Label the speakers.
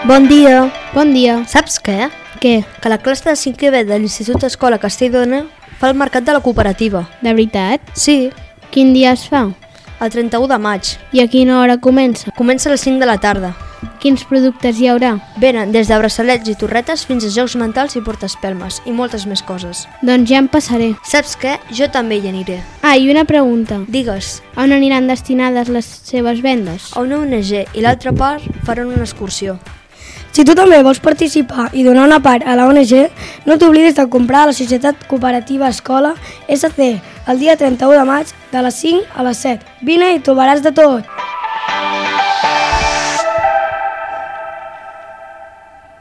Speaker 1: Bon dia.
Speaker 2: Bon dia.
Speaker 1: Saps què?
Speaker 2: Què?
Speaker 1: Que la classe de 5è B de l'Institut Escola Castelldona fa el mercat de la cooperativa.
Speaker 2: De veritat?
Speaker 1: Sí,
Speaker 2: Quin dia es fa?
Speaker 1: el 31 de maig.
Speaker 2: I a quina hora comença?
Speaker 1: Comença a les 5 de la tarda.
Speaker 2: Quins productes hi haurà?
Speaker 1: Venen des de braçalets i torretes fins a jocs mentals i portaespelmes i moltes més coses.
Speaker 2: Doncs ja em passaré.
Speaker 1: Saps què? Jo també hi aniré.
Speaker 2: Ah, i una pregunta.
Speaker 1: Digues,
Speaker 2: A on aniran destinades les seves vendes?
Speaker 1: a una ONG i l'altra part faran una excursió.
Speaker 3: Si tu també vols participar i donar una part a la ONG, no t'oblidis de comprar a la Societat Cooperativa Escola SC el dia 31 de maig de les 5 a les 7. Vine i trobaràs de tot!